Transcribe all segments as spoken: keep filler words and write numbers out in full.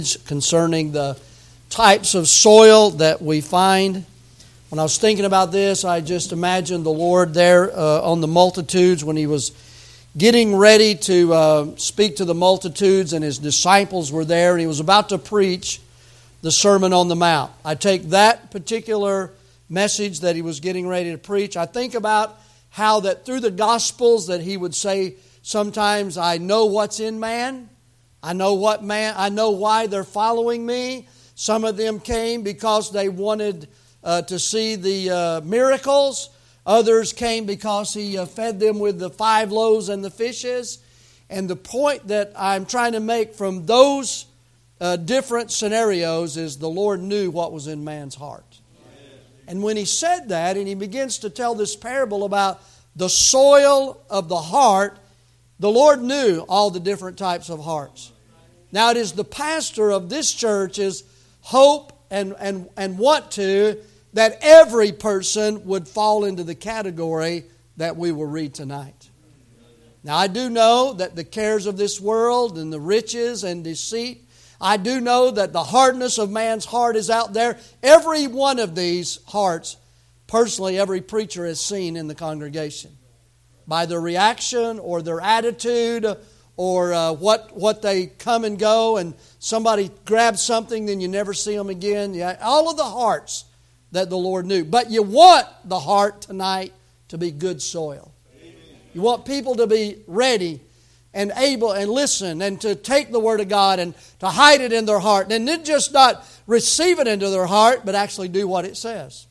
concerning the types of soil that we find. When I was thinking about this, I just imagined the Lord there uh, on the multitudes when He was getting ready to uh, speak to the multitudes, and His disciples were there, and He was about to preach the Sermon on the Mount. I take that particular message that He was getting ready to preach. I think about how that through the Gospels that He would say, sometimes I know what's in man. I know what man. I know why they're following me. Some of them came because they wanted uh, to see the uh, miracles. Others came because He uh, fed them with the five loaves and the fishes. And the point that I'm trying to make from those uh, different scenarios is the Lord knew what was in man's heart. Amen. And when He said that, and He begins to tell this parable about the soil of the heart, the Lord knew all the different types of hearts. Now it is the pastor of this church's hope and, and, and want to that every person would fall into the category that we will read tonight. Now I do know that the cares of this world and the riches and deceit, I do know that the hardness of man's heart is out there. Every one of these hearts, personally, every preacher has seen in the congregation. By their reaction or their attitude or uh, what what they come and go, and somebody grabs something, then you never see them again. Yeah, all of the hearts that the Lord knew. But you want the heart tonight to be good soil. Amen. You want people to be ready and able and listen and to take the Word of God and to hide it in their heart. And then just not receive it into their heart, but actually do what it says.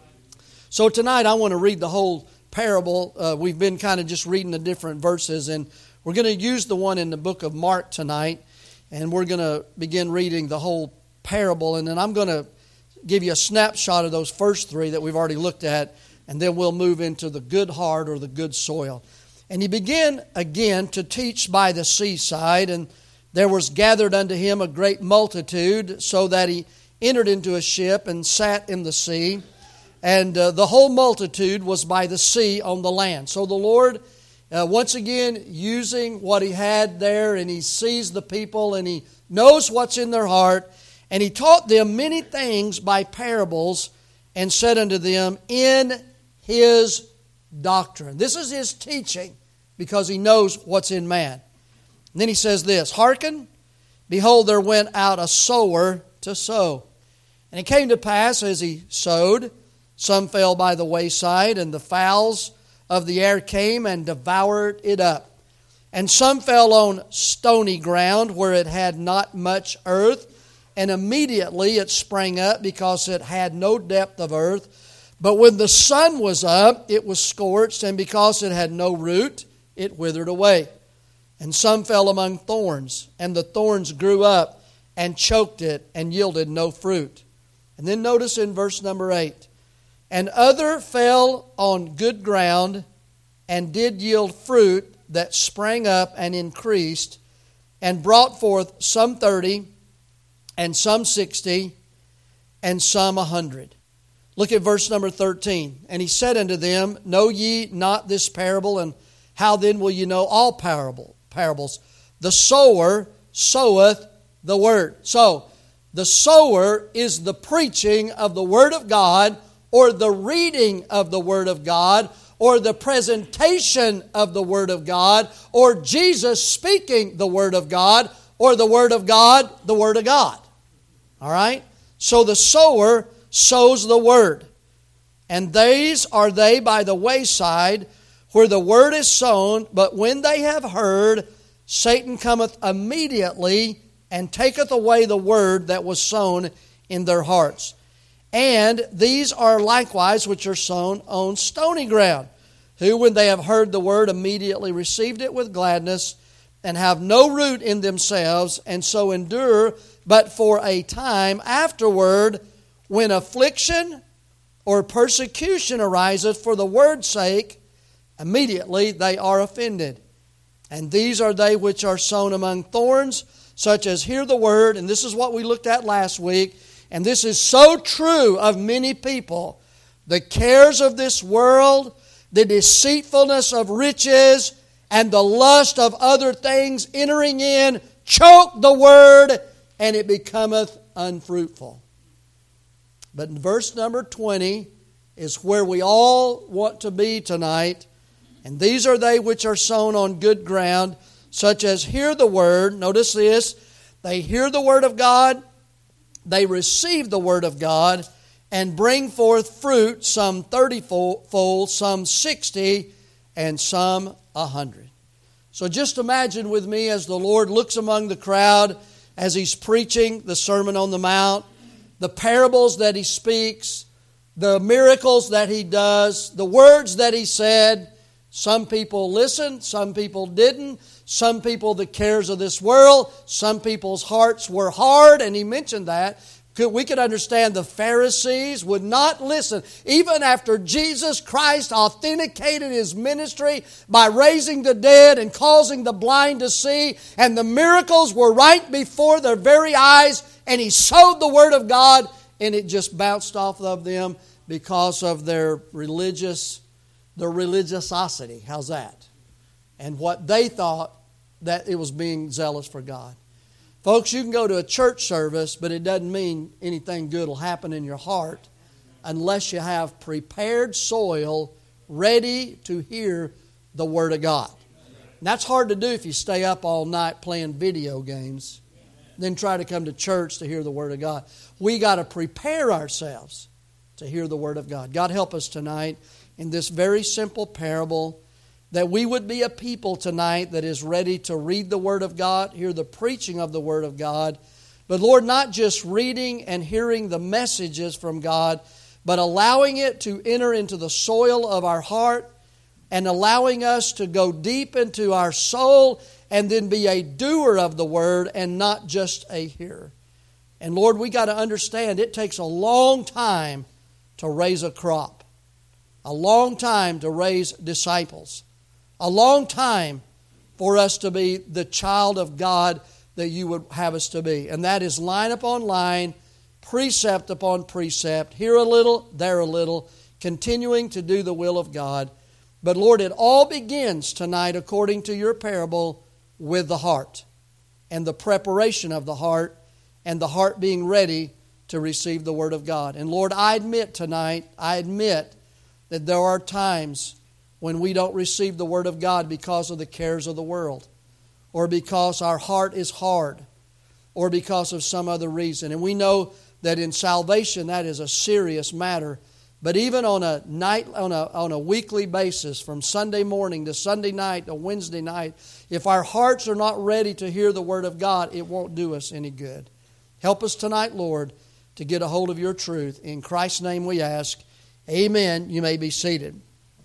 So tonight I want to read the whole parable. Uh, we've been kind of just reading the different verses, and we're going to use the one in the book of Mark tonight, and we're going to begin reading the whole parable, and then I'm going to give you a snapshot of those first three that we've already looked at, and then we'll move into the good heart or the good soil. And He began again to teach by the seaside, and there was gathered unto Him a great multitude, so that He entered into a ship and sat in the sea. And uh, the whole multitude was by the sea on the land. So the Lord, uh, once again, using what He had there, and He sees the people, and He knows what's in their heart. And He taught them many things by parables, and said unto them, in His doctrine. This is His teaching, because He knows what's in man. And then He says this, hearken, behold, there went out a sower to sow. And it came to pass, as he sowed, some fell by the wayside, and the fowls of the air came and devoured it up. And some fell on stony ground, where it had not much earth, and immediately it sprang up, because it had no depth of earth. But when the sun was up, it was scorched, and because it had no root, it withered away. And some fell among thorns, and the thorns grew up and choked it, and yielded no fruit. And then notice in verse number eight, and other fell on good ground, and did yield fruit that sprang up and increased, and brought forth some thirty, and some sixty, and some a hundred. Look at verse number thirteen. And He said unto them, know ye not this parable? And how then will ye know all parable, parables? The sower soweth the word. So, the sower is the preaching of the Word of God, or the reading of the Word of God, or the presentation of the Word of God, or Jesus speaking the Word of God, or the Word of God, the Word of God. All right? So the sower sows the Word. And these are they by the wayside, where the Word is sown, but when they have heard, Satan cometh immediately, and taketh away the Word that was sown in their hearts. And these are likewise which are sown on stony ground, who when they have heard the word immediately received it with gladness, and have no root in themselves, and so endure but for a time. Afterward, when affliction or persecution ariseth for the word's sake, immediately they are offended. And these are they which are sown among thorns, such as hear the word, and this is what we looked at last week, and this is so true of many people. The cares of this world, the deceitfulness of riches, and the lust of other things entering in choke the word, and it becometh unfruitful. But in verse number twenty is where we all want to be tonight. And these are they which are sown on good ground, such as hear the word. Notice this. They hear the word of God. They receive the word of God and bring forth fruit, some thirty-fold, some sixty, and some a hundred. So just imagine with me as the Lord looks among the crowd as He's preaching the Sermon on the Mount, the parables that He speaks, the miracles that He does, the words that He said. Some people listened, some people didn't. Some people, the cares of this world. Some people's hearts were hard, and He mentioned that. We could understand the Pharisees would not listen. Even after Jesus Christ authenticated His ministry by raising the dead and causing the blind to see, and the miracles were right before their very eyes, and He sowed the Word of God, and it just bounced off of them because of their religious, their religiosity. How's that? And what they thought that it was being zealous for God. Folks, you can go to a church service, but it doesn't mean anything good will happen in your heart unless you have prepared soil ready to hear the Word of God. And that's hard to do if you stay up all night playing video games, then try to come to church to hear the Word of God. We got to prepare ourselves to hear the Word of God. God help us tonight in this very simple parable, that we would be a people tonight that is ready to read the Word of God, hear the preaching of the Word of God. But Lord, not just reading and hearing the messages from God, but allowing it to enter into the soil of our heart and allowing us to go deep into our soul and then be a doer of the Word and not just a hearer. And Lord, we got to understand it takes a long time to raise a crop, a long time to raise disciples. A long time for us to be the child of God that you would have us to be. And that is line upon line, precept upon precept, here a little, there a little, continuing to do the will of God. But Lord, it all begins tonight, according to your parable, with the heart and the preparation of the heart and the heart being ready to receive the Word of God. And Lord, I admit tonight, I admit that there are times when we don't receive the Word of God because of the cares of the world, or because our heart is hard, or because of some other reason. And we know that in salvation that is a serious matter. But even on a night, on a, on a weekly basis, from Sunday morning to Sunday night to Wednesday night, if our hearts are not ready to hear the Word of God, it won't do us any good. Help us tonight, Lord, to get a hold of your truth. In Christ's name we ask. Amen. You may be seated.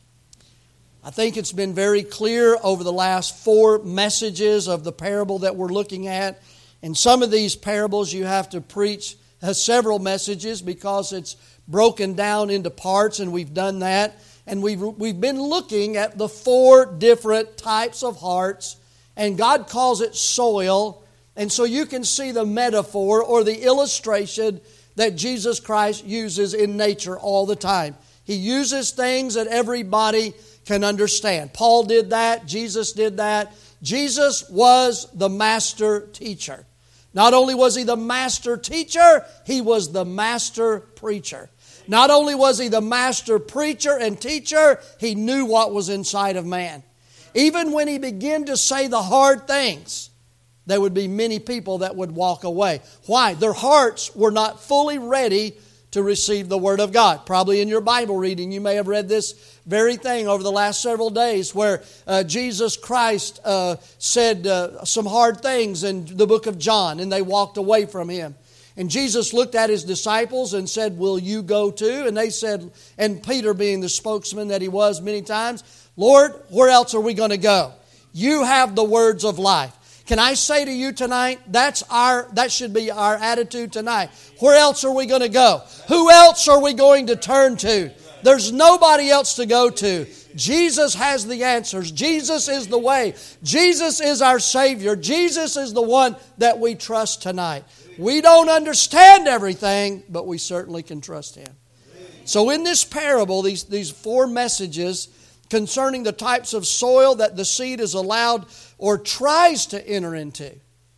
I think it's been very clear over the last four messages of the parable that we're looking at. In some of these parables you have to preach uh, several messages because it's broken down into parts, and we've done that. And we've, we've been looking at the four different types of hearts, and God calls it soil. And so you can see the metaphor or the illustration that Jesus Christ uses in nature all the time. He uses things that everybody can understand. Paul did that. Jesus did that. Jesus was the master teacher. Not only was He the master teacher, He was the master preacher. Not only was He the master preacher and teacher, He knew what was inside of man. Even when He began to say the hard things, there would be many people that would walk away. Why? Their hearts were not fully ready to receive the Word of God. Probably in your Bible reading, you may have read this very thing over the last several days, where uh, Jesus Christ uh, said uh, some hard things in the book of John, and they walked away from Him. And Jesus looked at His disciples and said, "Will you go too?" And they said, and Peter being the spokesman that he was many times, "Lord, where else are we going to go? You have the words of life." Can I say to you tonight, that's our that should be our attitude tonight. Where else are we going to go? Who else are we going to turn to? There's nobody else to go to. Jesus has the answers. Jesus is the way. Jesus is our Savior. Jesus is the one that we trust tonight. We don't understand everything, but we certainly can trust Him. So in this parable, these, these four messages concerning the types of soil that the seed is allowed or tries to enter into.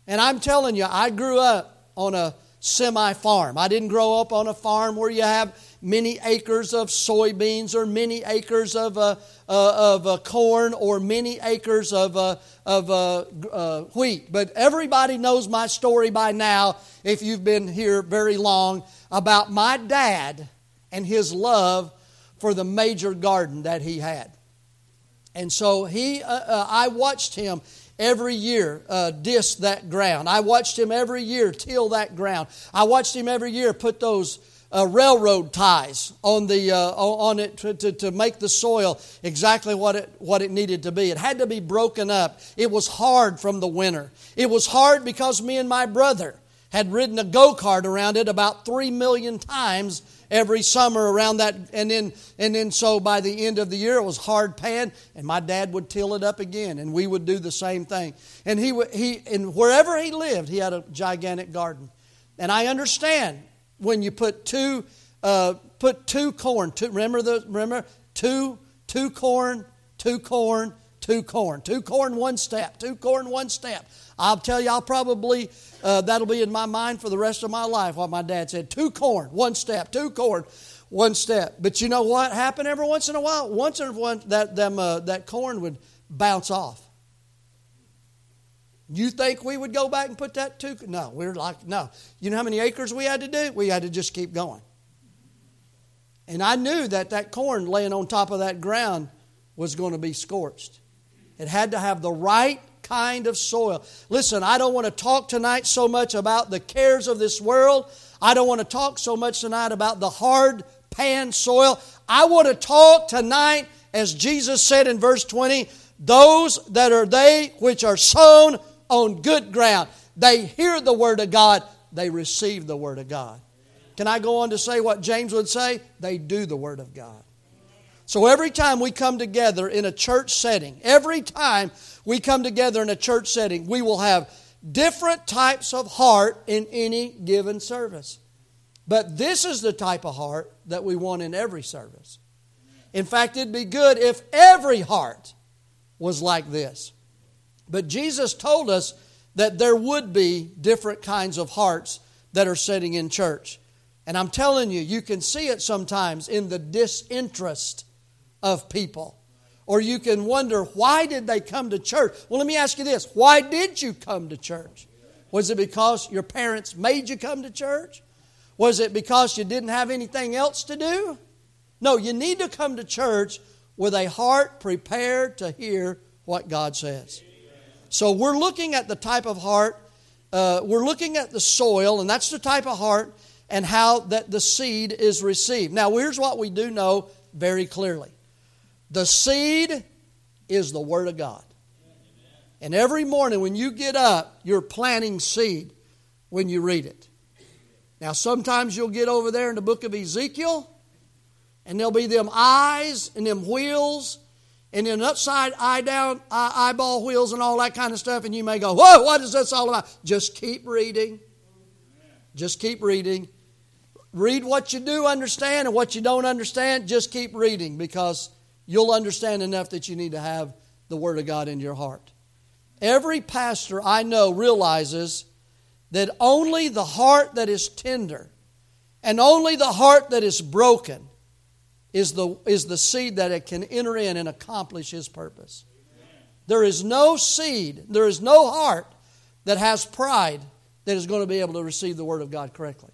And I'm telling you, I grew up on a semi-farm. I didn't grow up on a farm where you have many acres of soybeans or many acres of uh, uh, of uh, corn or many acres of uh, of uh, uh, wheat. But everybody knows my story by now, if you've been here very long, about my dad and his love for the major garden that he had. And so he, uh, uh, I watched him every year uh, disc that ground. I watched him every year till that ground. I watched him every year put those uh, railroad ties on the uh, on it to, to, to make the soil exactly what it what it needed to be. It had to be broken up. It was hard from the winter. It was hard because me and my brother had ridden a go-kart around it about three million times every summer around that. And then and then so by the end of the year, it was hard pan, and my dad would till it up again, and we would do the same thing. And he he and wherever he lived, he had a gigantic garden. And I understand when you put two uh, put two corn. Two, remember the remember two two corn, two corn, two corn, two corn, one step, two corn, one step. I'll tell you, I'll probably, uh, that'll be in my mind for the rest of my life, what my dad said. Two corn, one step, two corn, one step. But you know what happened every once in a while? Once in a while, that, them, uh, that corn would bounce off. You think we would go back and put that two? No, we're like, no. You know how many acres we had to do? We had to just keep going. And I knew that that corn laying on top of that ground was going to be scorched. It had to have the right kind of soil. Listen, I don't want to talk tonight so much about the cares of this world. I don't want to talk so much tonight about the hard pan soil. I want to talk tonight, as Jesus said in verse twenty, those that are they which are sown on good ground. They hear the Word of God. They receive the Word of God. Can I go on to say what James would say? They do the Word of God. So every time we come together in a church setting, every time we come together in a church setting, we will have different types of heart in any given service. But this is the type of heart that we want in every service. In fact, it'd be good if every heart was like this. But Jesus told us that there would be different kinds of hearts that are sitting in church. And I'm telling you, you can see it sometimes in the disinterest of people. Or you can wonder, why did they come to church? Well, let me ask you this. Why did you come to church? Was it because your parents made you come to church? Was it because you didn't have anything else to do? No, you need to come to church with a heart prepared to hear what God says. So we're looking at the type of heart, uh, we're looking at the soil, and that's the type of heart and how that the seed is received. Now, here's what we do know very clearly. The seed is the Word of God. And every morning when you get up, you're planting seed when you read it. Now, sometimes you'll get over there in the book of Ezekiel, and there'll be them eyes and them wheels, and then upside, eye down, eye, eyeball wheels and all that kind of stuff, and you may go, whoa, what is this all about? Just keep reading. Just keep reading. Read what you do understand, and what you don't understand, just keep reading, because you'll understand enough that you need to have the Word of God in your heart. Every pastor I know realizes that only the heart that is tender and only the heart that is broken is the, is the seed that it can enter in and accomplish His purpose. There is no seed, there is no heart that has pride that is going to be able to receive the Word of God correctly.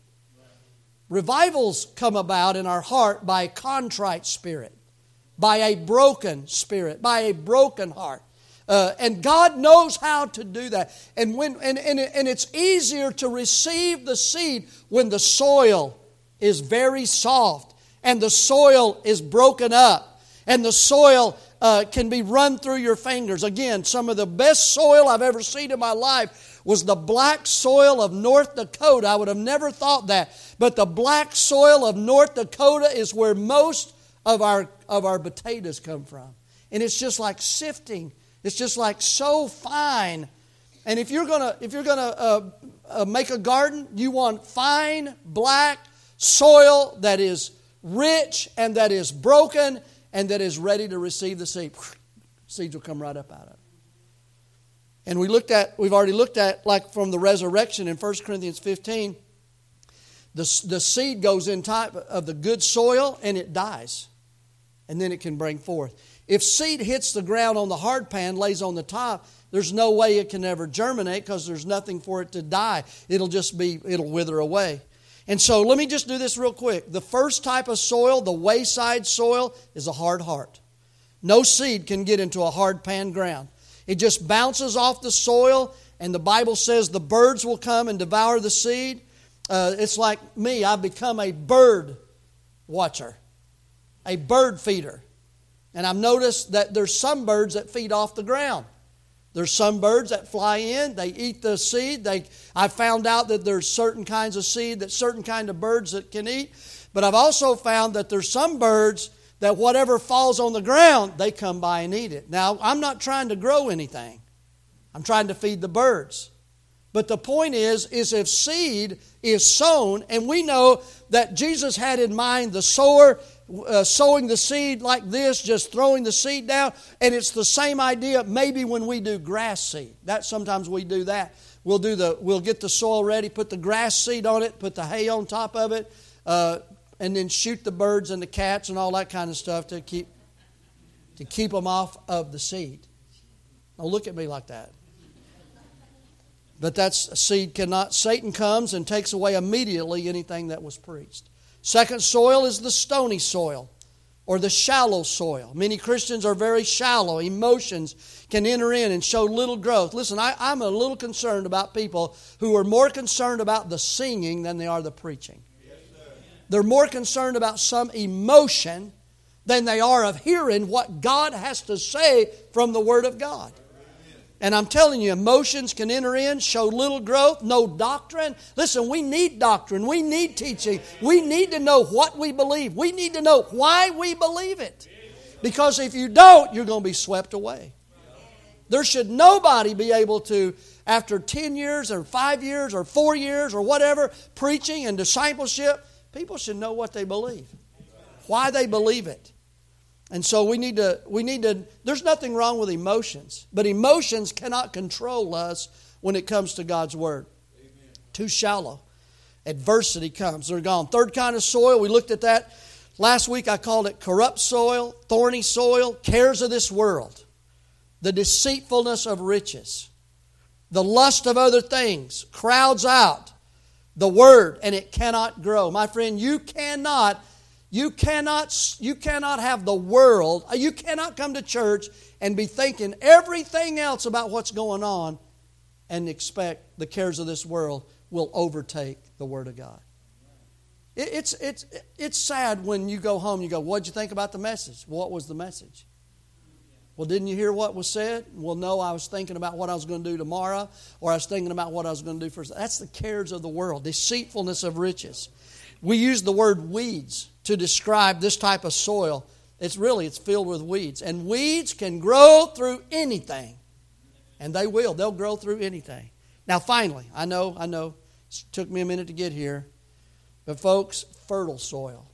Revivals come about in our heart by a contrite spirit, by a broken spirit, by a broken heart. Uh, and God knows how to do that. And, when, and, and, and it's easier to receive the seed when the soil is very soft and the soil is broken up and the soil uh, can be run through your fingers. Again, some of the best soil I've ever seen in my life was the black soil of North Dakota. I would have never thought that. But the black soil of North Dakota is where most of our of our potatoes come from. And it's just like sifting. It's just like so fine. And if you're gonna if you're gonna uh, uh, make a garden, you want fine black soil that is rich and that is broken and that is ready to receive the seed. Seeds will come right up out of it. And we looked at, we've already looked at, like from the resurrection in First Corinthians fifteen, the, the seed goes in type of the good soil and it dies. And then it can bring forth. If seed hits the ground on the hard pan, lays on the top, there's no way it can ever germinate because there's nothing for it to die. It'll just be, it'll wither away. And so let me just do this real quick. The first type of soil, the wayside soil, is a hard heart. No seed can get into a hard pan ground. It just bounces off the soil, and the Bible says the birds will come and devour the seed. Uh, it's like me. I've become a bird watcher, a bird feeder. And I've noticed that there's some birds that feed off the ground. There's some birds that fly in, they eat the seed. They, I found out that there's certain kinds of seed that certain kind of birds that can eat. But I've also found that there's some birds that whatever falls on the ground, they come by and eat it. Now, I'm not trying to grow anything. I'm trying to feed the birds. But the point is, is if seed is sown, and we know that Jesus had in mind the sower uh, sowing the seed like this, just throwing the seed down, and it's the same idea maybe when we do grass seed. That sometimes we do that. We'll do the we'll get the soil ready, put the grass seed on it, put the hay on top of it, uh, and then shoot the birds and the cats and all that kind of stuff to keep to keep them off of the seed. Don't look at me like that. But that's seed cannot. Satan comes and takes away immediately anything that was preached. Second soil is the stony soil or the shallow soil. Many Christians are very shallow. Emotions can enter in and show little growth. Listen, I, I'm a little concerned about people who are more concerned about the singing than they are the preaching. Yes, sir. They're more concerned about some emotion than they are of hearing what God has to say from the Word of God. And I'm telling you, emotions can enter in, show little growth, no doctrine. Listen, we need doctrine. We need teaching. We need to know what we believe. We need to know why we believe it. Because if you don't, you're going to be swept away. There should nobody be able to, after ten years or five years or four years or whatever, preaching and discipleship, people should know what they believe, why they believe it. And so we need to, we need to, there's nothing wrong with emotions, but emotions cannot control us when it comes to God's Word. Amen. Too shallow. Adversity comes, they're gone. Third kind of soil, we looked at that last week. I called it corrupt soil, thorny soil, cares of this world, the deceitfulness of riches, the lust of other things, crowds out the Word, and it cannot grow. My friend, you cannot You cannot, you cannot have the world, you cannot come to church and be thinking everything else about what's going on and expect the cares of this world will overtake the Word of God. It, it's, it's, it's sad when you go home and you go, what'd you think about the message? What was the message? Well, didn't you hear what was said? Well, no, I was thinking about what I was going to do tomorrow, or I was thinking about what I was going to do first. That's the cares of the world, deceitfulness of riches. We use the word weeds to describe this type of soil. It's really, it's filled with weeds. And weeds can grow through anything. And they will. They'll grow through anything. Now, finally, I know, I know, it took me a minute to get here. But folks, fertile soil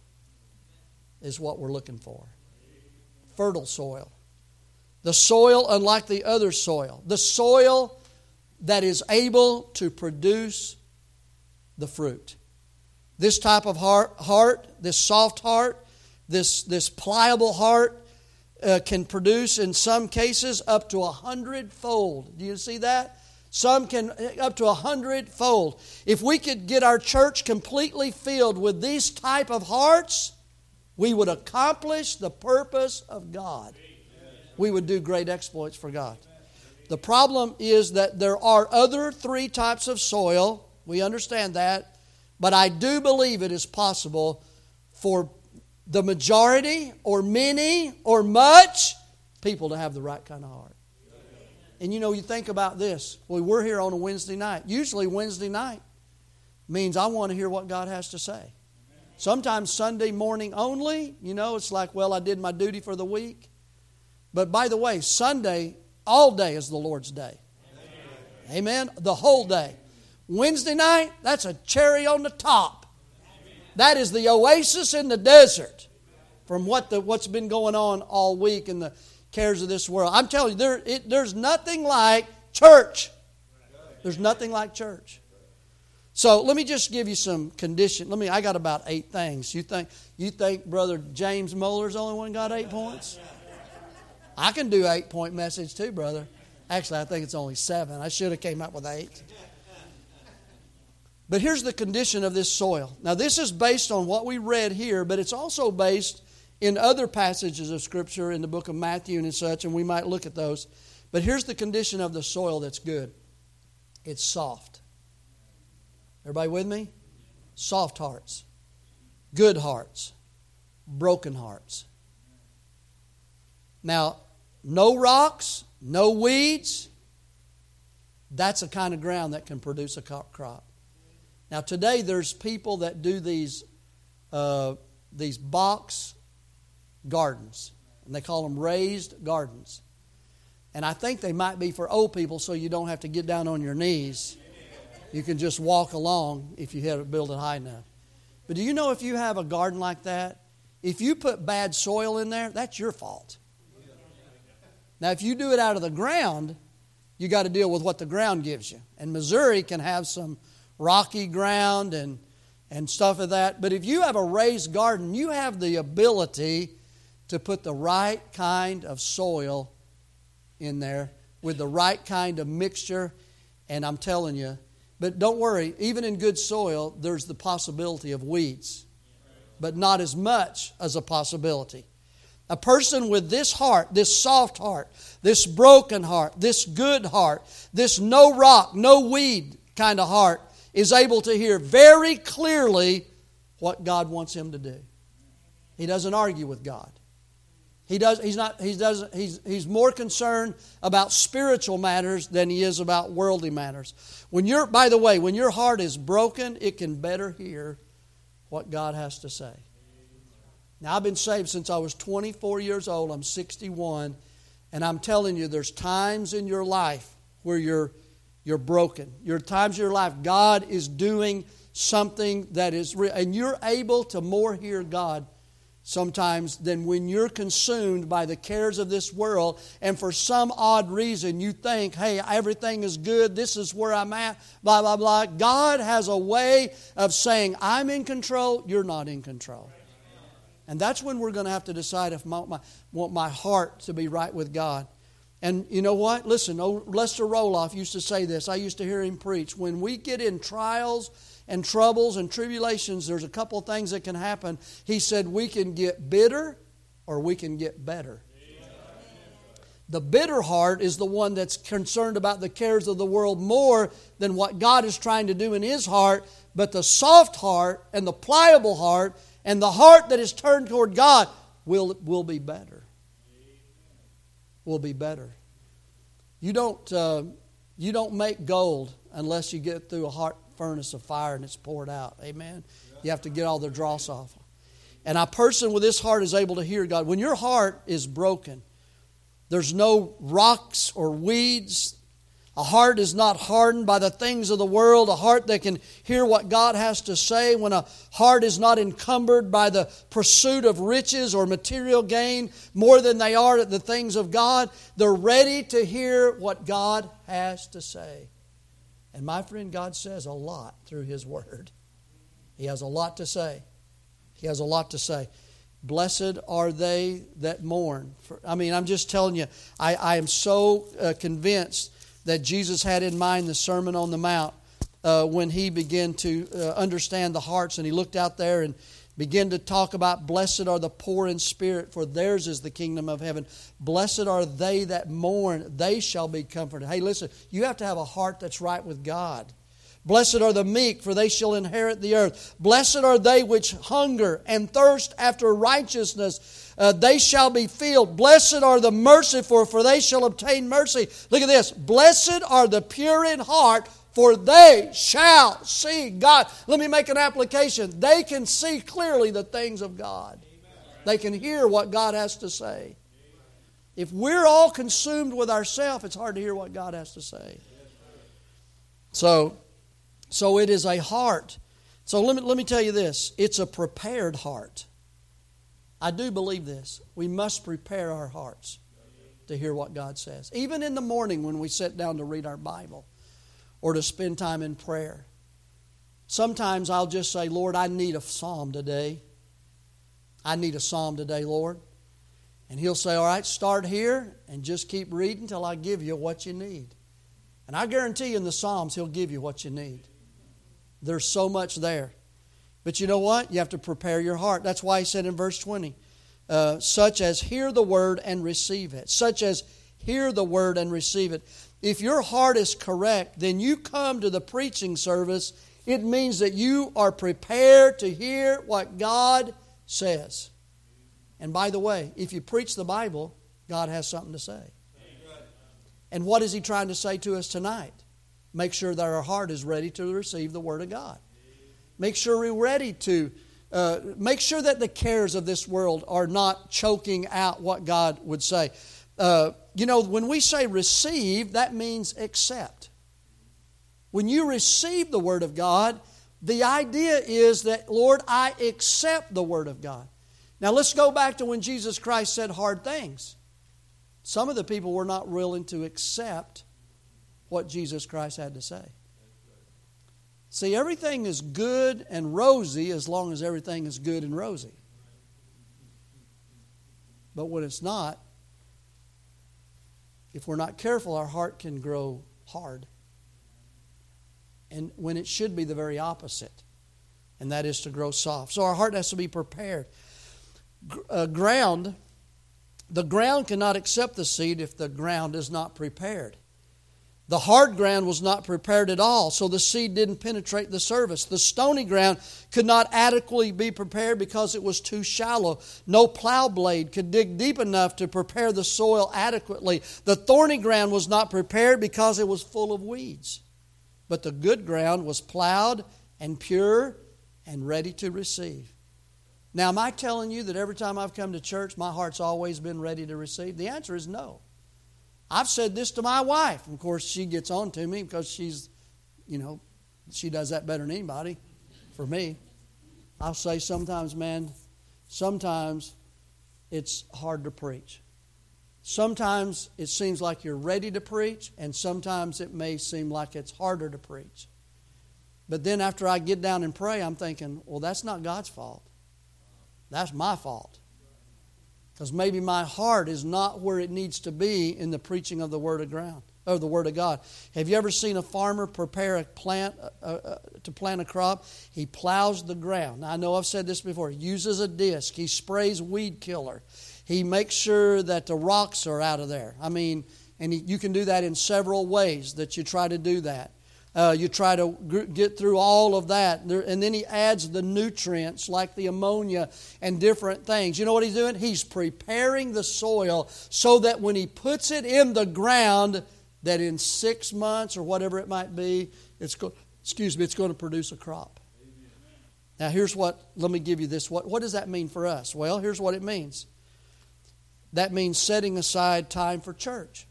is what we're looking for. Fertile soil. The soil unlike the other soil. The soil that is able to produce the fruit. This type of heart, heart this soft heart, this, this pliable heart uh, can produce in some cases up to a hundredfold. Do you see that? Some can up to a hundredfold. If we could get our church completely filled with these type of hearts, we would accomplish the purpose of God. We would do great exploits for God. The problem is that there are other three types of soil. We understand that. But I do believe it is possible for the majority or many or much people to have the right kind of heart. And you know, you think about this. Well, we're here on a Wednesday night. Usually Wednesday night means I want to hear what God has to say. Sometimes Sunday morning only, you know, it's like, well, I did my duty for the week. But by the way, Sunday, all day is the Lord's day. Amen? The whole day. Wednesday night, that's a cherry on the top. That is the oasis in the desert from what the, what's been going on all week and the cares of this world. I'm telling you, there, it, there's nothing like church. There's nothing like church. So let me just give you some condition. Let me. I got about eight things. You think you think Brother James Muller's the only one got eight points? I can do eight point message too, brother. Actually, I think it's only seven. I should have came up with eight. But here's the condition of this soil. Now, this is based on what we read here, but it's also based in other passages of Scripture in the book of Matthew and such, and we might look at those. But here's the condition of the soil that's good. It's soft. Everybody with me? Soft hearts, good hearts, broken hearts. Now, no rocks, no weeds. That's the kind of ground that can produce a crop. Now, today there's people that do these uh, these box gardens, and they call them raised gardens. And I think they might be for old people, so you don't have to get down on your knees. You can just walk along if you had to build it high enough. But do you know if you have a garden like that, if you put bad soil in there, that's your fault. Now, if you do it out of the ground, you got to deal with what the ground gives you. And Missouri can have some rocky ground and, and stuff like that. But if you have a raised garden, you have the ability to put the right kind of soil in there with the right kind of mixture. And I'm telling you, but don't worry, even in good soil, there's the possibility of weeds, but not as much as a possibility. A person with this heart, this soft heart, this broken heart, this good heart, this no rock, no weed kind of heart is able to hear very clearly what God wants him to do. He doesn't argue with God. He does. He's not. He doesn't. He's. He's more concerned about spiritual matters than he is about worldly matters. When you're, by the way, when your heart is broken, it can better hear what God has to say. Now, I've been saved since I was twenty-four years old. I'm sixty-one, and I'm telling you, there's times in your life where you're you're broken. There are times in your life God is doing something that is real, and you're able to more hear God sometimes than when you're consumed by the cares of this world, and for some odd reason you think, hey, everything is good, this is where I'm at, blah, blah, blah. God has a way of saying, I'm in control, you're not in control. And that's when we're going to have to decide if I want my, want my heart to be right with God. And you know what? Listen, Lester Roloff used to say this. I used to hear him preach. When we get in trials and troubles and tribulations, there's a couple of things that can happen. He said we can get bitter or we can get better. The bitter heart is the one that's concerned about the cares of the world more than what God is trying to do in his heart. But the soft heart and the pliable heart and the heart that is turned toward God will, will be better. Will be better. You don't, uh, you don't make gold unless you get through a hot furnace of fire and it's poured out. Amen? You have to get all the dross off. And a person with this heart is able to hear God. When your heart is broken, there's no rocks or weeds. A heart is not hardened by the things of the world. A heart that can hear what God has to say. When a heart is not encumbered by the pursuit of riches or material gain more than they are at the things of God, they're ready to hear what God has to say. And my friend, God says a lot through His Word. He has a lot to say. He has a lot to say. Blessed are they that mourn. For, I mean, I'm just telling you, I, I am so uh, convinced that Jesus had in mind the Sermon on the Mount uh, when He began to uh, understand the hearts. And He looked out there and began to talk about, blessed are the poor in spirit, for theirs is the kingdom of heaven. Blessed are they that mourn, they shall be comforted. Hey, listen, you have to have a heart that's right with God. Blessed are the meek, for they shall inherit the earth. Blessed are they which hunger and thirst after righteousness. Uh, they shall be filled. Blessed are the merciful, for they shall obtain mercy. Look at this. Blessed are the pure in heart, for they shall see God. Let me make an application. They can see clearly the things of God. They can hear what God has to say. If we're all consumed with ourselves, it's hard to hear what God has to say. So... So it is a heart. So let me, let me tell you this. It's a prepared heart. I do believe this. We must prepare our hearts. to hear what God says. Even in the morning when we sit down to read our Bible or to spend time in prayer. Sometimes I'll just say, Lord, I need a psalm today. I need a psalm today, Lord. And He'll say, all right, start here and just keep reading till I give you what you need. And I guarantee you in the Psalms, He'll give you what you need. There's so much there. But you know what? You have to prepare your heart. That's why He said in verse twenty, uh, such as hear the word and receive it. Such as hear the word and receive it. If your heart is correct, then you come to the preaching service. It means that you are prepared to hear what God says. And by the way, if you preach the Bible, God has something to say. And what is He trying to say to us tonight? Make sure that our heart is ready to receive the Word of God. Make sure we're ready to, uh, make sure that the cares of this world are not choking out what God would say. Uh, you know, when we say receive, that means accept. When you receive the Word of God, the idea is that, Lord, I accept the Word of God. Now let's go back to when Jesus Christ said hard things. Some of the people were not willing to accept what Jesus Christ had to say. See, everything is good and rosy as long as everything is good and rosy. But when it's not, if we're not careful, our heart can grow hard. And when it should be the very opposite, and that is to grow soft. So our heart has to be prepared. Uh, ground, the ground cannot accept the seed if the ground is not prepared. The hard ground was not prepared at all, so the seed didn't penetrate the surface. The stony ground could not adequately be prepared because it was too shallow. No plow blade could dig deep enough to prepare the soil adequately. The thorny ground was not prepared because it was full of weeds. But the good ground was plowed and pure and ready to receive. Now, am I telling you that every time I've come to church, my heart's always been ready to receive? The answer is no. I've said this to my wife. Of course, she gets on to me because she's, you know, she does that better than anybody for me. I'll say sometimes, man, sometimes it's hard to preach. Sometimes it seems like you're ready to preach, and sometimes it may seem like it's harder to preach. But then after I get down and pray, I'm thinking, well, that's not God's fault. That's my fault. Because maybe my heart is not where it needs to be in the preaching of the Word of ground, of the Word of God. Have you ever seen a farmer prepare a plant uh, uh, to plant a crop? He plows the ground. Now, I know I've said this before. He uses a disc. He sprays weed killer. He makes sure that the rocks are out of there. I mean, and he, you can do that in several ways that you try to do that. Uh, you try to get through all of that. And then he adds the nutrients like the ammonia and different things. You know what he's doing? He's preparing the soil so that when he puts it in the ground, that in six months or whatever it might be, it's go, excuse me, it's going to produce a crop. Now here's what, let me give you this. What, what does that mean for us? Well, here's what it means. That means setting aside time for church.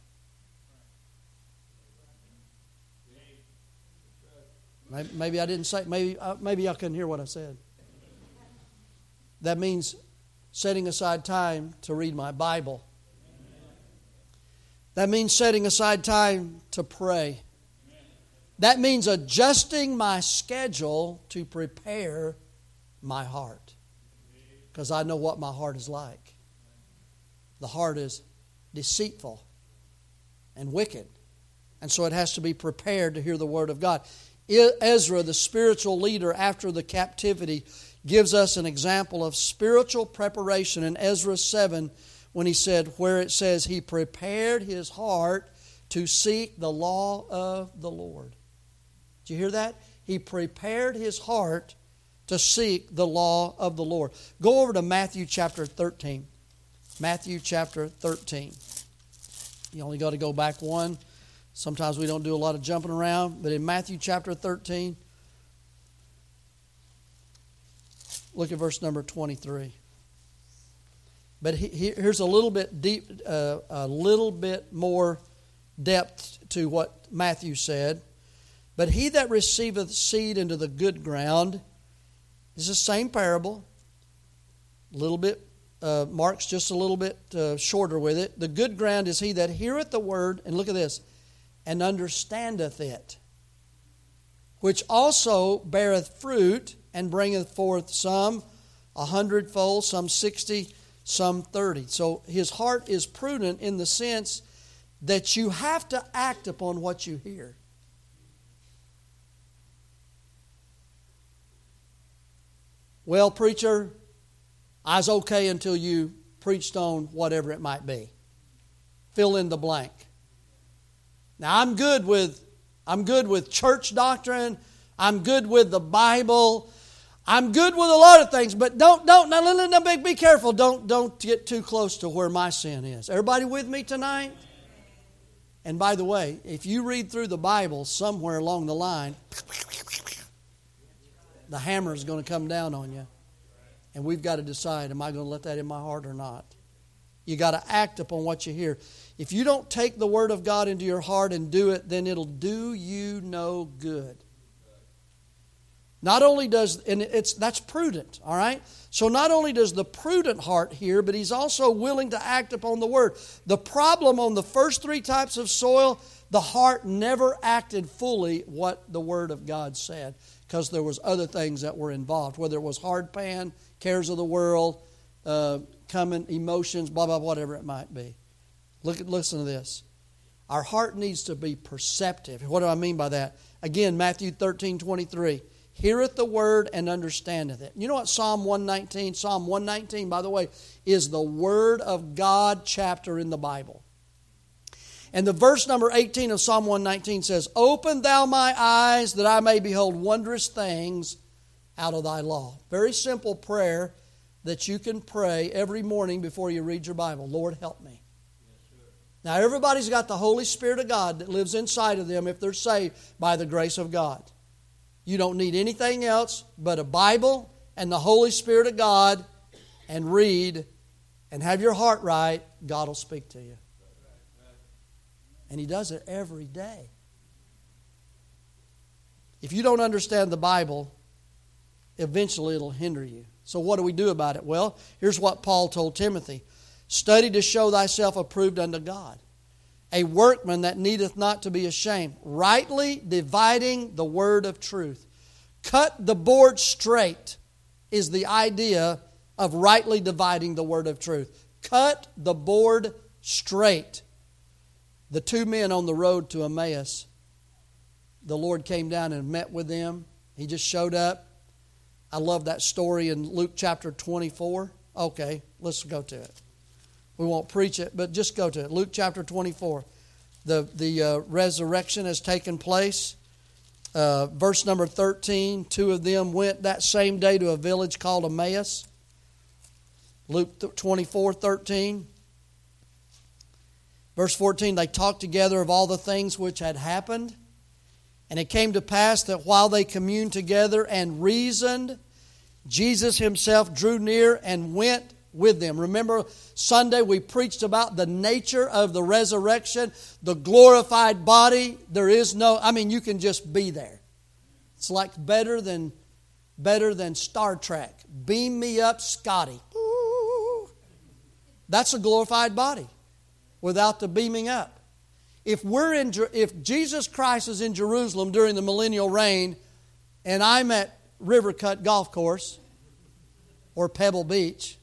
Maybe I didn't say, maybe, maybe I couldn't hear what I said. That means setting aside time to read my Bible. That means setting aside time to pray. That means adjusting my schedule to prepare my heart. Because I know what my heart is like. The heart is deceitful and wicked. And so it has to be prepared to hear the Word of God. Ezra, the spiritual leader after the captivity, gives us an example of spiritual preparation in Ezra seven when he said, where it says he prepared his heart to seek the law of the Lord. Did you hear that? He prepared his heart to seek the law of the Lord. Go over to Matthew chapter thirteen. Matthew chapter thirteen. You only got to go back one. Sometimes we don't do a lot of jumping around, but in Matthew chapter thirteen, look at verse number twenty-three. But he, he, here's a little bit deep, uh, a little bit more depth to what Matthew said. But he that receiveth seed into the good ground is the same parable, a little bit uh, Mark's just a little bit uh, shorter with it. The good ground is he that heareth the word, and look at this, and understandeth it, which also beareth fruit, and bringeth forth some a hundredfold, some sixty, some thirty. So his heart is prudent in the sense that you have to act upon what you hear. Well, preacher, I was okay until you preached on whatever it might be. Fill in the blank. Now I'm good with I'm good with church doctrine. I'm good with the Bible. I'm good with a lot of things, but don't don't now, now, now be, be careful. Don't don't get too close to where my sin is. Everybody with me tonight? And by the way, if you read through the Bible somewhere along the line, the hammer is going to come down on you. And we've got to decide, am I going to let that in my heart or not? You got to act upon what you hear. If you don't take the Word of God into your heart and do it, then it'll do you no good. Not only does, and it's that's prudent, all right? So not only does the prudent heart hear, but he's also willing to act upon the Word. The problem on the first three types of soil, the heart never acted fully what the Word of God said, because there was other things that were involved, whether it was hard pan, cares of the world, uh, coming emotions, blah, blah, whatever it might be. Look at, listen to this. Our heart needs to be perceptive. What do I mean by that? Again, Matthew thirteen twenty-three. Heareth the word and understandeth it. You know what Psalm one nineteen, Psalm one nineteen, by the way, is the Word of God chapter in the Bible. And the verse number eighteen of Psalm one nineteen says, Open thou my eyes that I may behold wondrous things out of thy law. Very simple prayer that you can pray every morning before you read your Bible. Lord, help me. Now, everybody's got the Holy Spirit of God that lives inside of them if they're saved by the grace of God. You don't need anything else but a Bible and the Holy Spirit of God, and read and have your heart right. God will speak to you. And He does it every day. If you don't understand the Bible, eventually it'll hinder you. So what do we do about it? Well, here's what Paul told Timothy. Study to show thyself approved unto God, a workman that needeth not to be ashamed, rightly dividing the word of truth. Cut the board straight is the idea of rightly dividing the word of truth. Cut the board straight. The two men on the road to Emmaus, the Lord came down and met with them. He just showed up. I love that story in Luke chapter twenty-four. Okay, let's go to it. We won't preach it, but just go to it. Luke chapter twenty-four. The, the uh, resurrection has taken place. Uh, verse number thirteen, two of them went that same day to a village called Emmaus. Luke twenty-four, thirteen. Verse fourteen, they talked together of all the things which had happened. And it came to pass that while they communed together and reasoned, Jesus Himself drew near and went with them. Remember, Sunday we preached about the nature of the resurrection, the glorified body. There is no, I mean, you can just be there. It's like better than, better than Star Trek. Beam me up, Scotty. Ooh. That's a glorified body without the beaming up. If we're in, if Jesus Christ is in Jerusalem during the millennial reign, and I'm at Rivercut Golf Course or Pebble Beach,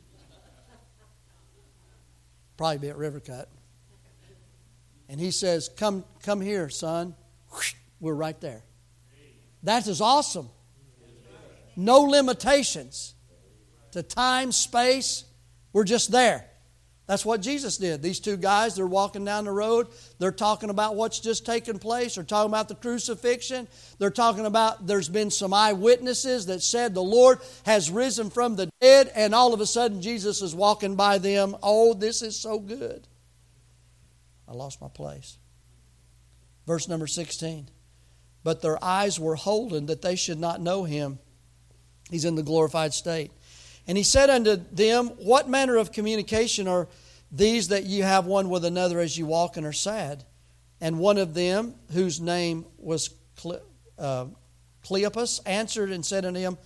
probably be at Rivercut, and He says, "Come, come here, son." We're right there. That is awesome. No limitations to time, space. We're just there. That's what Jesus did. These two guys, they're walking down the road. They're talking about what's just taken place. They're talking about the crucifixion. They're talking about there's been some eyewitnesses that said the Lord has risen from the dead. And all of a sudden, Jesus is walking by them. Oh, this is so good. I lost my place. Verse number sixteen. But their eyes were holden that they should not know Him. He's in the glorified state. And He said unto them, What manner of communication are these that ye have one with another as you walk and are sad? And one of them, whose name was Cle- uh, Cleopas, answered and said unto Him,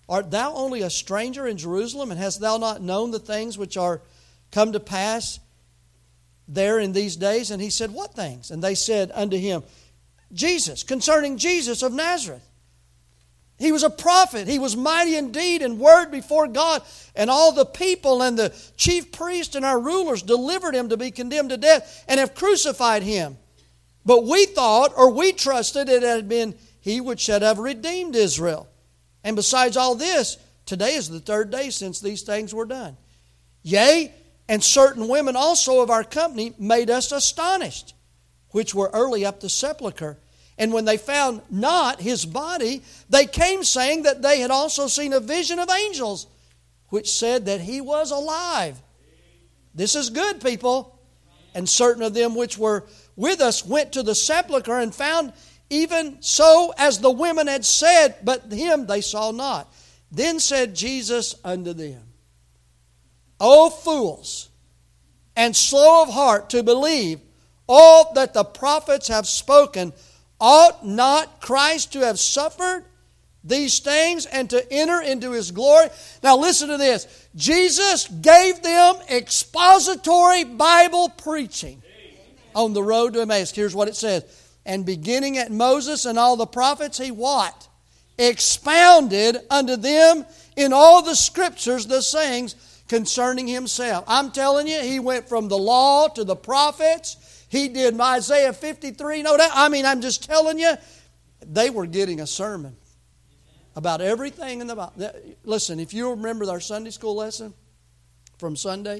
Art thou only a stranger in Jerusalem, and hast thou not known the things which are come to pass there in these days? And he said, what things? And they said unto him, Jesus, concerning Jesus of Nazareth. He was a prophet. He was mighty in deed and word before God. And all the people and the chief priests and our rulers delivered him to be condemned to death and have crucified him. But we thought, or we trusted, it had been he which should have redeemed Israel. And besides all this, today is the third day since these things were done. Yea, and certain women also of our company made us astonished, which were early up the sepulchre. And when they found not his body, they came saying that they had also seen a vision of angels, which said that he was alive. This is good, people. And certain of them which were with us went to the sepulchre and found even so as the women had said, but him they saw not. Then said Jesus unto them, O fools, and slow of heart to believe all that the prophets have spoken, ought not Christ to have suffered these things and to enter into His glory? Now listen to this. Jesus gave them expository Bible preaching on the road to Emmaus. Here's what it says. And beginning at Moses and all the prophets, He what? Expounded unto them in all the Scriptures the sayings concerning Himself. I'm telling you, He went from the law to the prophets. He did Isaiah fifty-three. No doubt. I mean, I'm just telling you, they were getting a sermon about everything in the Bible. Listen, if you remember our Sunday school lesson from Sunday,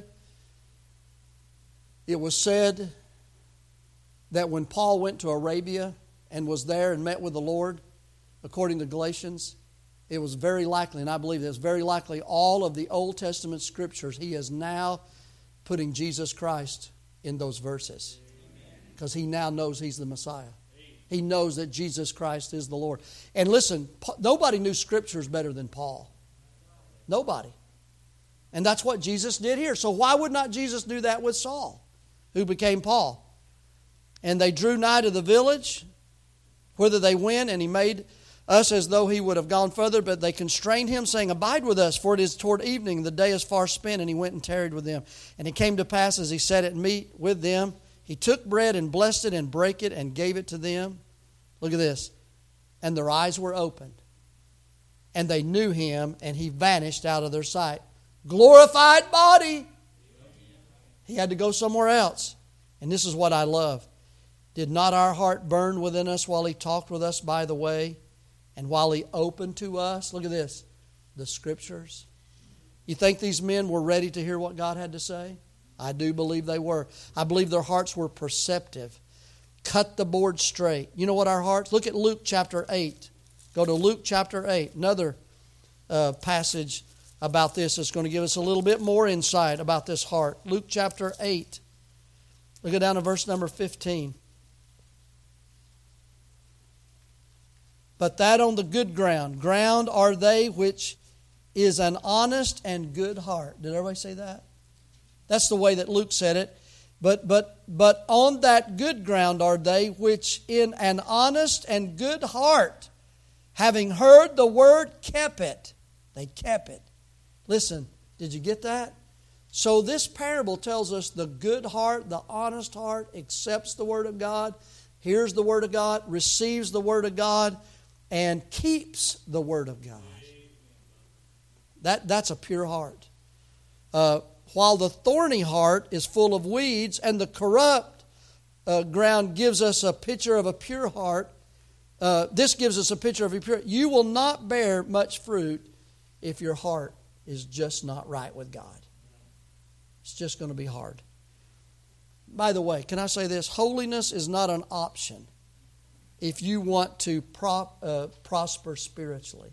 it was said that when Paul went to Arabia and was there and met with the Lord, according to Galatians, it was very likely, and I believe it was very likely, all of the Old Testament Scriptures, he is now putting Jesus Christ in those verses. Because he now knows he's the Messiah. He knows that Jesus Christ is the Lord. And listen, nobody knew Scriptures better than Paul. Nobody. And that's what Jesus did here. So why would not Jesus do that with Saul, who became Paul? And they drew nigh to the village, whither they went, and he made us as though he would have gone further, but they constrained him, saying, Abide with us, for it is toward evening, the day is far spent. And he went and tarried with them. And it came to pass, as he sat at meat with them, he took bread and blessed it and brake it and gave it to them. Look at this. And their eyes were opened. And they knew him, and he vanished out of their sight. Glorified body. He had to go somewhere else. And this is what I love. Did not our heart burn within us while he talked with us by the way? And while he opened to us, look at this, the Scriptures. You think these men were ready to hear what God had to say? I do believe they were. I believe their hearts were perceptive. Cut the board straight. You know what our hearts? Look at Luke chapter eight. Go to Luke chapter eight. Another uh, passage about this is going to give us a little bit more insight about this heart. Luke chapter eight. Look at down to verse number fifteen. But that on the good ground. Ground are they which is an honest and good heart. Did everybody say that? That's the way that Luke said it. But but but on that good ground are they which in an honest and good heart, having heard the word, kept it. They kept it. Listen, did you get that? So this parable tells us the good heart, the honest heart, accepts the word of God, hears the word of God, receives the word of God, and keeps the word of God. That, that's a pure heart. Uh, while the thorny heart is full of weeds, and the corrupt uh, ground gives us a picture of a pure heart, uh, this gives us a picture of a pure. You will not bear much fruit if your heart is just not right with God. It's just going to be hard. By the way, can I say this? Holiness is not an option if you want to prop, uh, prosper spiritually.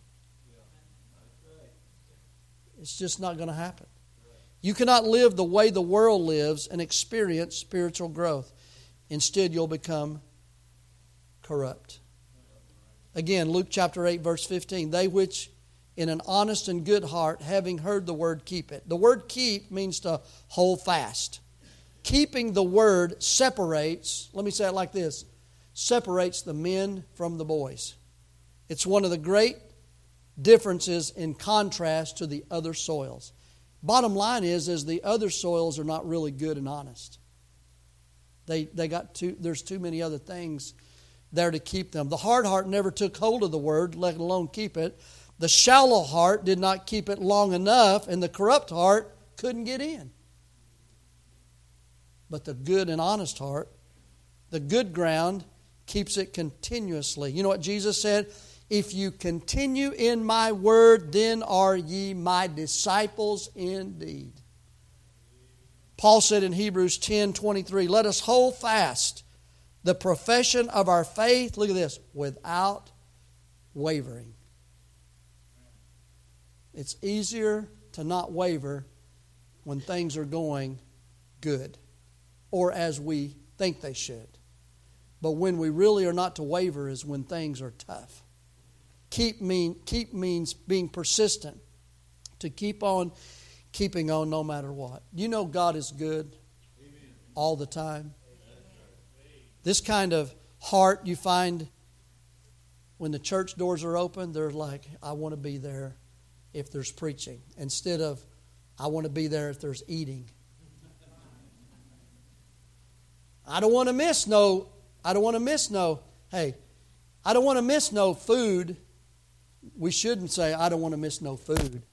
It's just not going to happen. You cannot live the way the world lives and experience spiritual growth. Instead, you'll become corrupt. Again, Luke chapter eight, verse fifteen. They which in an honest and good heart, having heard the word, keep it. The word keep means to hold fast. Keeping the word separates, let me say it like this, separates the men from the boys. It's one of the great differences in contrast to the other soils. Bottom line is, is the other soils are not really good and honest. They they got too there's too many other things there to keep them. The hard heart never took hold of the word, let alone keep it. The shallow heart did not keep it long enough, and the corrupt heart couldn't get in. But the good and honest heart, the good ground, keeps it continuously. You know what Jesus said? If you continue in my word, then are ye my disciples indeed. Paul said in Hebrews ten twenty-three, let us hold fast the profession of our faith, look at this, without wavering. It's easier to not waver when things are going good, or as we think they should. But when we really are not to waver is when things are tough. Keep mean keep means being persistent, to keep on keeping on no matter what. You know God is good all the time. This kind of heart you find when the church doors are open, they're like, I want to be there if there's preaching, instead of I want to be there if there's eating. I don't want to miss no, I don't want to miss no, hey, I don't want to miss no food. We shouldn't say, I don't want to miss no food.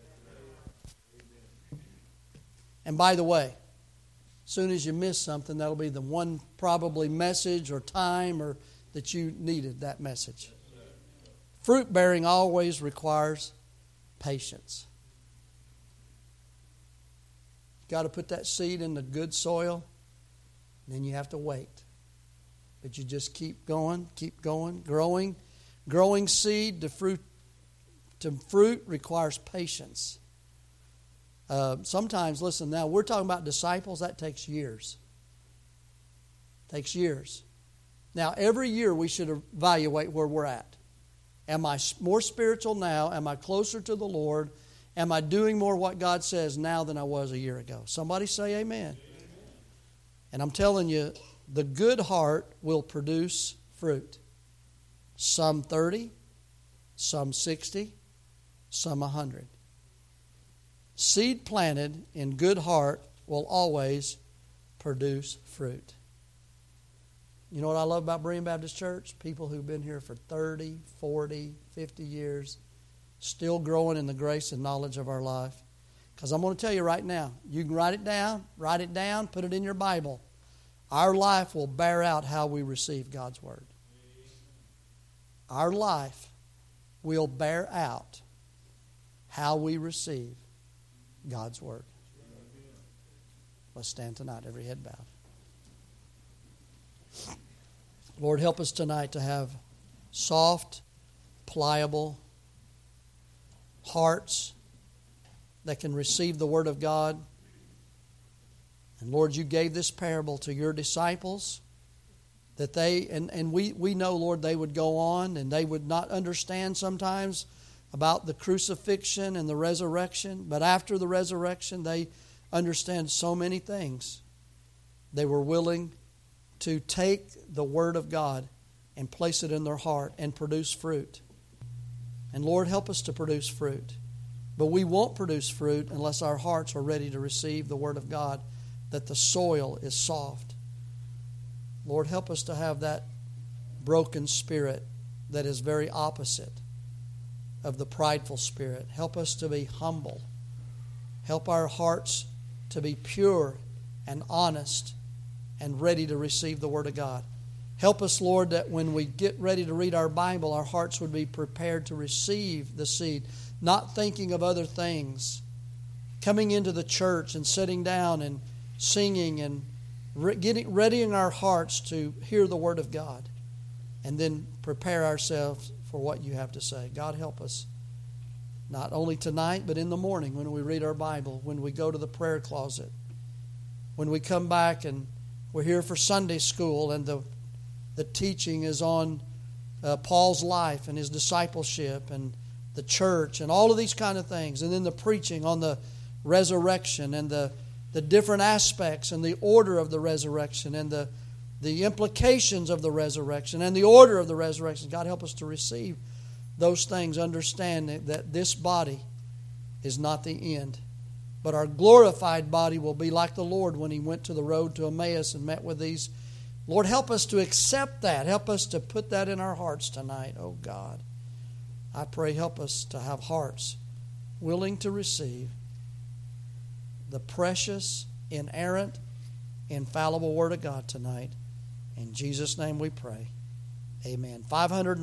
And by the way, as soon as you miss something, that'll be the one probably message or time or that you needed that message. Fruit bearing always requires patience. You've got to put that seed in the good soil, and then you have to wait. But you just keep going, keep going, growing. Growing seed to fruit, to fruit requires patience. Uh, sometimes, listen, now we're talking about disciples, that takes years. Takes years. Now, every year we should evaluate where we're at. Am I more spiritual now? Am I closer to the Lord? Am I doing more what God says now than I was a year ago? Somebody say amen. Amen. And I'm telling you, the good heart will produce fruit. Some thirty, some sixty, some one hundred. Seed planted in good heart will always produce fruit. You know what I love about Berean Baptist Church? People who've been here for thirty, forty, fifty years, still growing in the grace and knowledge of our life. Because I'm going to tell you right now, you can write it down, write it down, put it in your Bible. Our life will bear out how we receive God's Word. Our life will bear out how we receive God's Word. Let's stand tonight, every head bowed. Lord, help us tonight to have soft, pliable hearts that can receive the Word of God. And Lord, you gave this parable to your disciples that they, and, and we, we know, Lord, they would go on and they would not understand sometimes about the crucifixion and the resurrection. But after the resurrection, they understand so many things. They were willing to take the Word of God and place it in their heart and produce fruit. And Lord, help us to produce fruit. But we won't produce fruit unless our hearts are ready to receive the Word of God, that the soil is soft. Lord, help us to have that broken spirit that is very opposite of the prideful spirit. Help us to be humble. Help our hearts to be pure and honest and ready to receive the Word of God. Help us, Lord, that when we get ready to read our Bible, our hearts would be prepared to receive the seed, not thinking of other things. Coming into the church and sitting down and singing and re- getting readying our hearts to hear the Word of God, and then prepare ourselves for what you have to say. God, help us, not only tonight, but in the morning when we read our Bible, when we go to the prayer closet, when we come back and we're here for Sunday school and the the teaching is on uh, Paul's life and his discipleship and the church and all of these kind of things. And then the preaching on the resurrection and the, the different aspects and the order of the resurrection and the, the implications of the resurrection and the order of the resurrection. God, help us to receive those things, understanding that this body is not the end. But our glorified body will be like the Lord when He went to the road to Emmaus and met with these. Lord, help us to accept that. Help us to put that in our hearts tonight, oh God. I pray, help us to have hearts willing to receive the precious, inerrant, infallible Word of God tonight. In Jesus' name we pray. Amen. five hundred